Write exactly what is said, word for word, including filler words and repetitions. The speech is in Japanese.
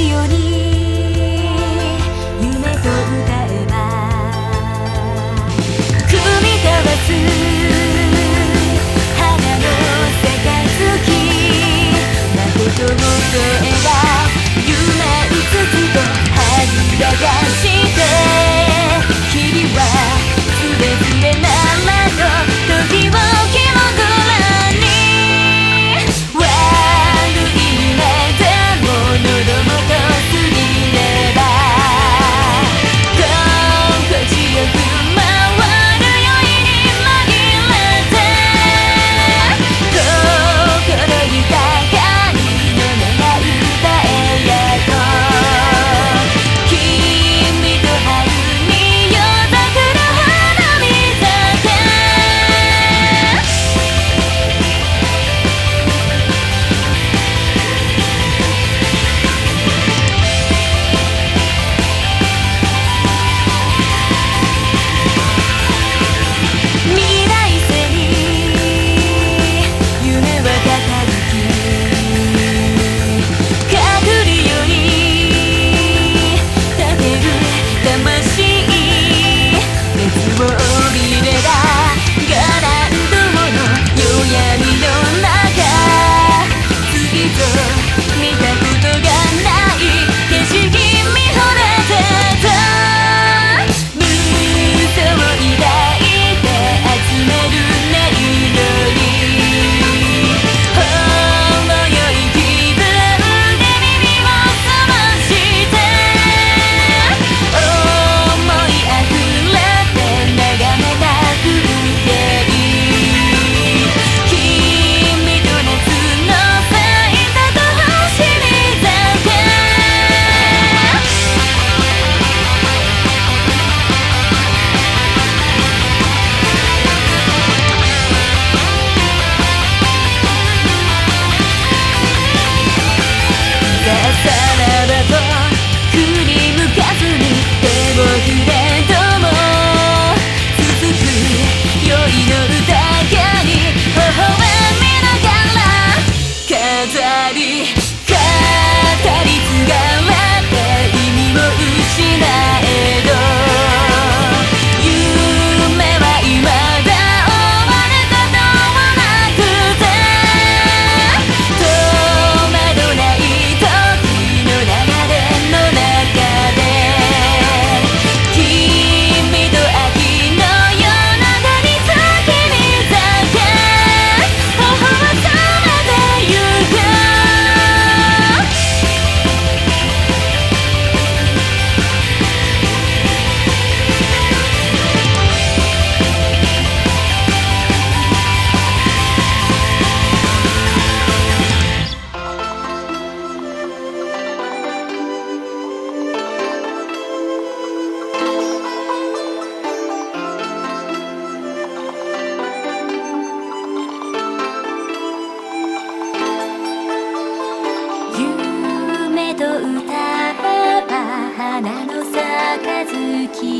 ように夢と歌えば組み交わす花の杯誠を添えば夢うつつとはぐらかして日々はつれづれならと時を気もぐらに悪い夢でも喉元過ぎれば心地よく回る酔いに紛れて心豊かにの願う歌えやと君と春に夜桜花見酒未来背に夢は語る気隠るように立てる魂熱を帯びればガランドの夜闇の中次と見たことがない景色見惚れてた無双を抱いて集める音色にほろ酔い気分で耳を澄まして思いあふれて眺めた風景君と夏の咲いたと走り酒さらばと振り向かずに手を触れども続く酔いの歌がに微笑みながら語り語り継がれて意味を失えど夢は未だ終わることはなくて戸惑ない時の流れの中で君と秋の夜長に咲きに咲け頬を染めてゆく夢と歌えば花の杯